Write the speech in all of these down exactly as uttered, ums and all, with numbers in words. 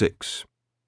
six.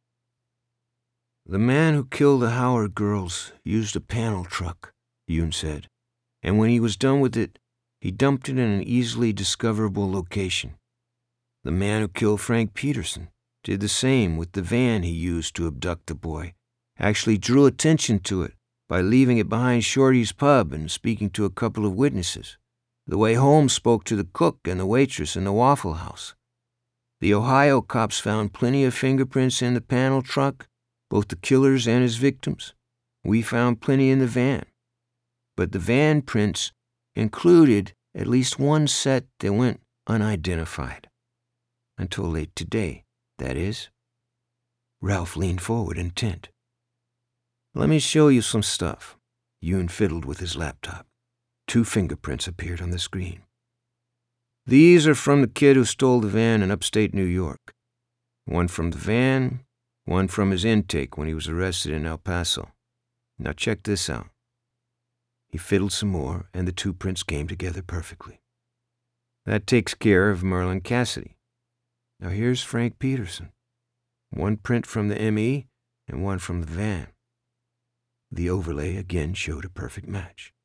The man who killed the Howard girls used a panel truck, Yoon said, and when he was done with it, he dumped it in an easily discoverable location. The man who killed Frank Peterson did the same with the van he used to abduct the boy, actually drew attention to it by leaving it behind Shorty's pub and speaking to a couple of witnesses, the way Holmes spoke to the cook and the waitress in the Waffle House. The Ohio cops found plenty of fingerprints in the panel truck, both the killer's and his victims. We found plenty in the van. But the van prints included at least one set that went unidentified. Until late today, that is. Ralph leaned forward, intent. Let me show you some stuff. Yoon fiddled with his laptop. Two fingerprints appeared on the screen. These are from the kid who stole the van in upstate New York. One from the van, one from his intake when he was arrested in El Paso. Now check this out. He fiddled some more, and the two prints came together perfectly. That takes care of Merlin Cassidy. Now here's Frank Peterson. One print from the M E and one from the van. The overlay again showed a perfect match.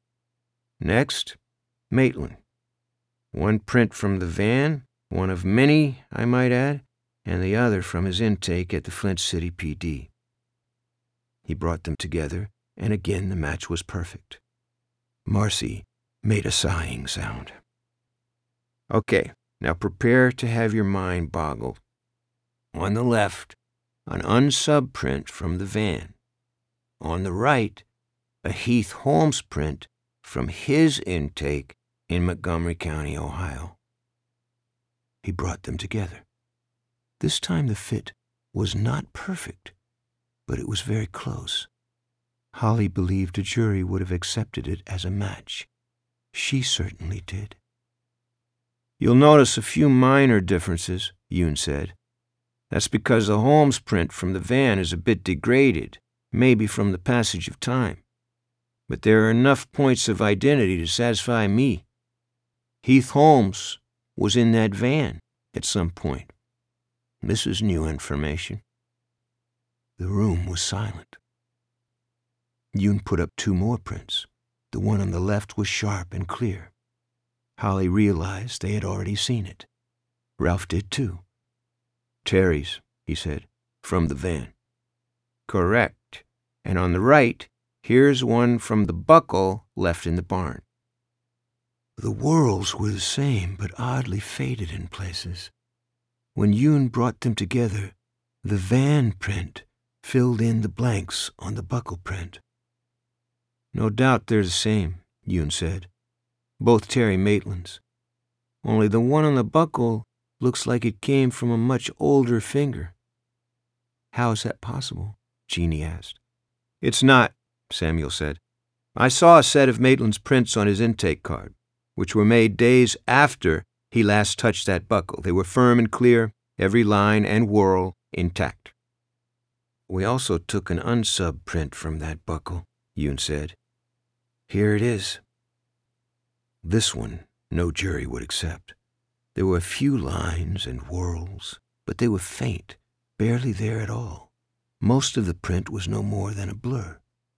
Next, Maitland. One print from the van, one of many, I might add, and the other from his intake at the Flint City P D. He brought them together, and again the match was perfect. Marcy made a sighing sound. Okay, now prepare to have your mind boggled. On the left, an unsub print from the van. On the right, a Heath Holmes print from his intake in Montgomery County, Ohio. He brought them together. This time the fit was not perfect, but it was very close. Holly believed a jury would have accepted it as a match. She certainly did. You'll notice a few minor differences, Yoon said. That's because the Holmes print from the van is a bit degraded, maybe from the passage of time. But there are enough points of identity to satisfy me. Heath Holmes was in that van at some point. This is new information. The room was silent. Yoon put up two more prints. The one on the left was sharp and clear. Holly realized they had already seen it. Ralph did too. Terry's, he said, from the van. Correct. And on the right, here's one from the buckle left in the barn. The whorls were the same, but oddly faded in places. When Yoon brought them together, the van print filled in the blanks on the buckle print. No doubt they're the same, Yoon said. Both Terry Maitland's. Only the one on the buckle looks like it came from a much older finger. How is that possible? Jeannie asked. It's not, Samuel said. I saw a set of Maitland's prints on his intake card, which were made days after he last touched that buckle. They were firm and clear, every line and whorl intact. We also took an unsub print from that buckle, Yoon said. Here it is. This one no jury would accept. There were a few lines and whorls, but they were faint, barely there at all. Most of the print was no more than a blur.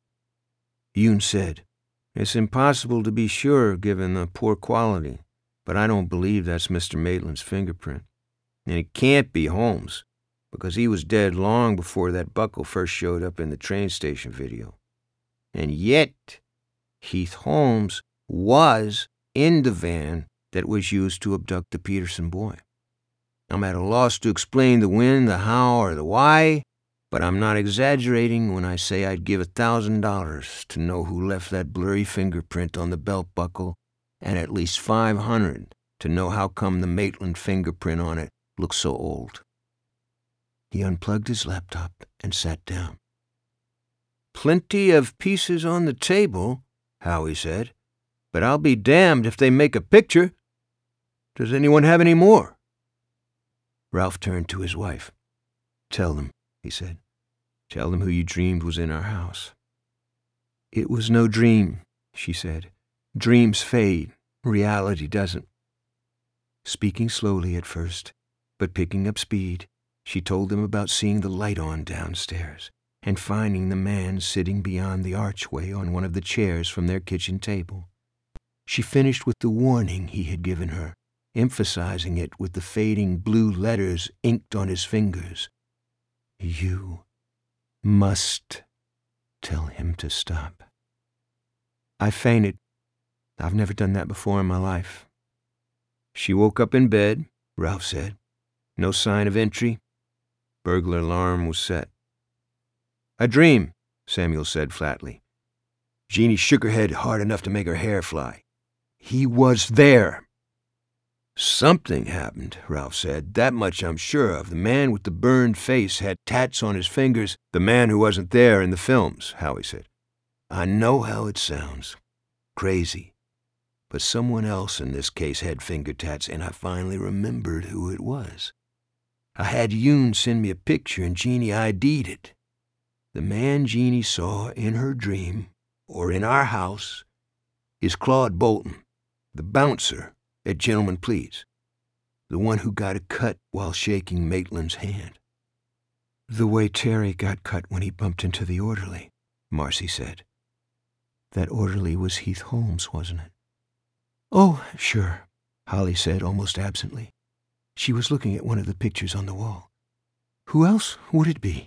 Yoon said, It's impossible to be sure given the poor quality, but I don't believe that's Mister Maitland's fingerprint. And it can't be Holmes, because he was dead long before that buckle first showed up in the train station video. And yet, Heath Holmes was in the van that was used to abduct the Peterson boy. I'm at a loss to explain the when, the how, or the why, but I'm not exaggerating when I say I'd give a thousand dollars to know who left that blurry fingerprint on the belt buckle, and at least five hundred to know how come the Maitland fingerprint on it looks so old. He unplugged his laptop and sat down. Plenty of pieces on the table, Howie said, but I'll be damned if they make a picture. Does anyone have any more? Ralph turned to his wife. Tell them, he said. Tell them who you dreamed was in our house. It was no dream, she said. Dreams fade. Reality doesn't. Speaking slowly at first, but picking up speed, She told him about seeing the light on downstairs and finding the man sitting beyond the archway on one of the chairs from their kitchen table. She finished with the warning he had given her, emphasizing it with the fading blue letters inked on his fingers. You must tell him to stop. I fainted. I've never done that before in my life. She woke up in bed, Ralph said. No sign of entry. Burglar alarm was set. A dream, Samuel said flatly. Jeannie shook her head hard enough to make her hair fly. He was there. Something happened, Ralph said. That much I'm sure of. The man with the burned face had tats on his fingers. The man who wasn't there in the films, Howie said. I know how it sounds. Crazy. But someone else in this case had finger tats, and I finally remembered who it was. I had Yoon send me a picture, and Jeannie I D'd it. The man Jeannie saw in her dream, or in our house, is Claude Bolton, the bouncer at Gentlemen Please, the one who got a cut while shaking Maitland's hand. The way Terry got cut when he bumped into the orderly, Marcy said. That orderly was Heath Holmes, wasn't it? Oh, sure, Holly said almost absently. She was looking at one of the pictures on the wall. Who else would it be?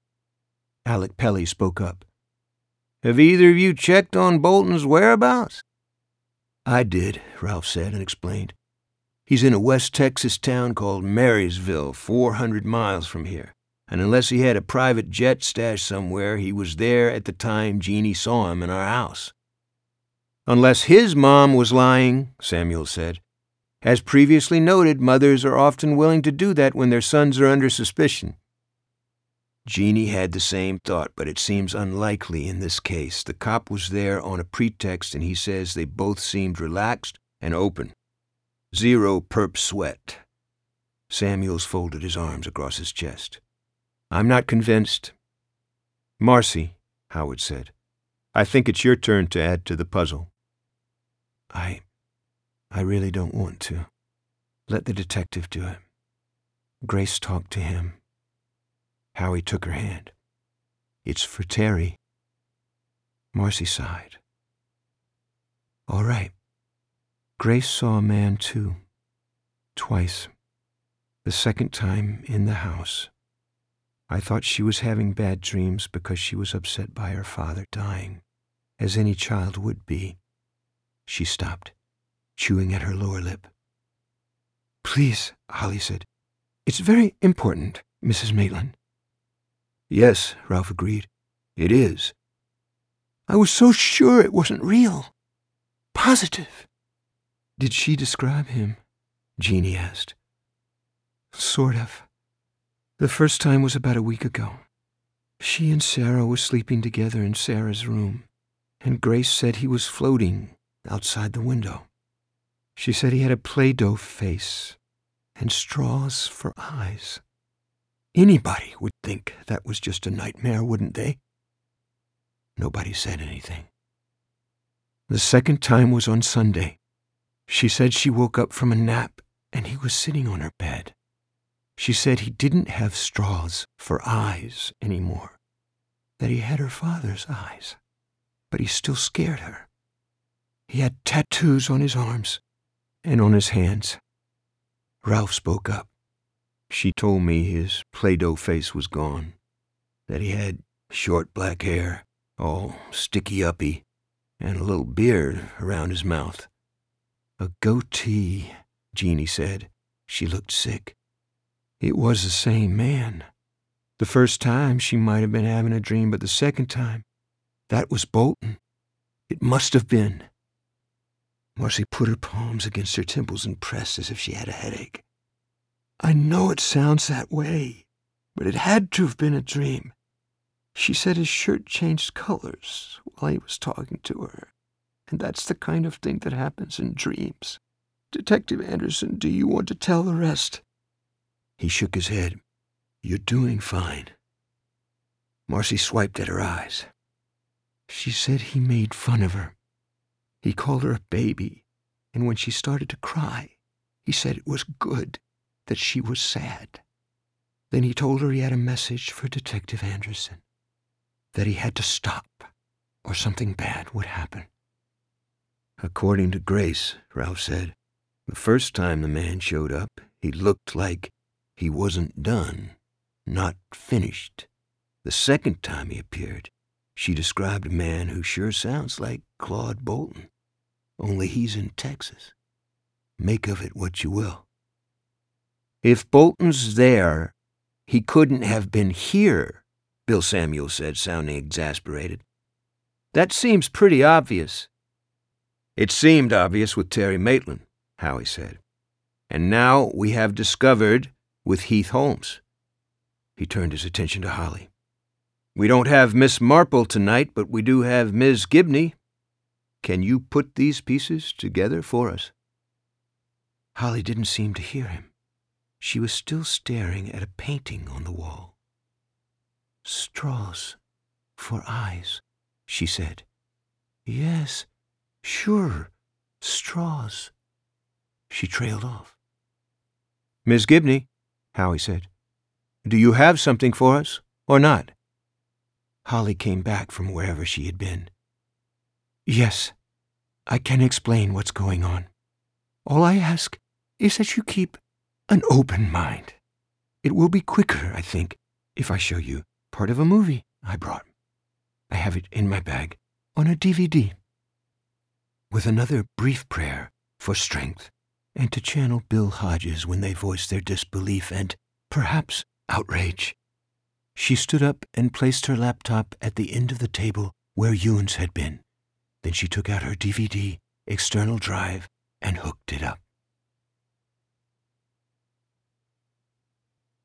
Alec Pelly spoke up. Have either of you checked on Bolton's whereabouts? I did, Ralph said and explained. He's in a West Texas town called Marysville, four hundred miles from here. And unless he had a private jet stashed somewhere, he was there at the time Jeannie saw him in our house. Unless his mom was lying, Samuel said. As previously noted, mothers are often willing to do that when their sons are under suspicion. Jeannie had the same thought, but it seems unlikely in this case. The cop was there on a pretext, and he says they both seemed relaxed and open. Zero perp sweat. Samuels folded his arms across his chest. I'm not convinced. Marcy, Howard said, I think it's your turn to add to the puzzle. I... I really don't want to. Let the detective do it. Grace talked to him. Howie took her hand. It's for Terry. Marcy sighed. All right. Grace saw a man, too. Twice. The second time in the house. I thought she was having bad dreams because she was upset by her father dying, as any child would be. She stopped, chewing at her lower lip. Please, Holly said. It's very important, Missus Maitland. Yes, Ralph agreed. It is. I was so sure it wasn't real. Positive. Did she describe him? Jeannie asked. Sort of. The first time was about a week ago. She and Sarah were sleeping together in Sarah's room, and Grace said he was floating outside the window. She said he had a Play-Doh face and straws for eyes. Anybody would think that was just a nightmare, wouldn't they? Nobody said anything. The second time was on Sunday. She said she woke up from a nap and he was sitting on her bed. She said he didn't have straws for eyes anymore, that he had her father's eyes, but he still scared her. He had tattoos on his arms and on his hands. Ralph spoke up. She told me his Play-Doh face was gone, that he had short black hair, all sticky-uppy, and a little beard around his mouth. A goatee, Jeannie said. She looked sick. It was the same man. The first time she might have been having a dream, but the second time, that was Bolton. It must have been. Marcy put her palms against her temples and pressed as if she had a headache. I know it sounds that way, but it had to have been a dream. She said his shirt changed colors while he was talking to her, and that's the kind of thing that happens in dreams. Detective Anderson, do you want to tell the rest? He shook his head. You're doing fine. Marcy swiped at her eyes. She said he made fun of her. He called her a baby, and when she started to cry, he said it was good that she was sad. Then he told her he had a message for Detective Anderson, that he had to stop, or something bad would happen. According to Grace, Ralph said, the first time the man showed up, he looked like he wasn't done, not finished. The second time he appeared, she described a man who sure sounds like Claude Bolton, only he's in Texas. Make of it what you will. If Bolton's there, he couldn't have been here, Bill Samuel said, sounding exasperated. That seems pretty obvious. It seemed obvious with Terry Maitland, Howie said. And now we have discovered with Heath Holmes. He turned his attention to Holly. We don't have Miss Marple tonight, but we do have Miss Gibney. Can you put these pieces together for us? Holly didn't seem to hear him. She was still staring at a painting on the wall. Straws for eyes, she said. Yes, sure, straws. She trailed off. Miss Gibney, Howie said, do you have something for us, or not? Holly came back from wherever she had been. Yes, I can explain what's going on. All I ask is that you keep an open mind. It will be quicker, I think, if I show you part of a movie I brought. I have it in my bag on a D V D. With another brief prayer for strength and to channel Bill Hodges when they voiced their disbelief and, perhaps, outrage, she stood up and placed her laptop at the end of the table where Ewan's had been. Then she took out her D V D external drive and hooked it up.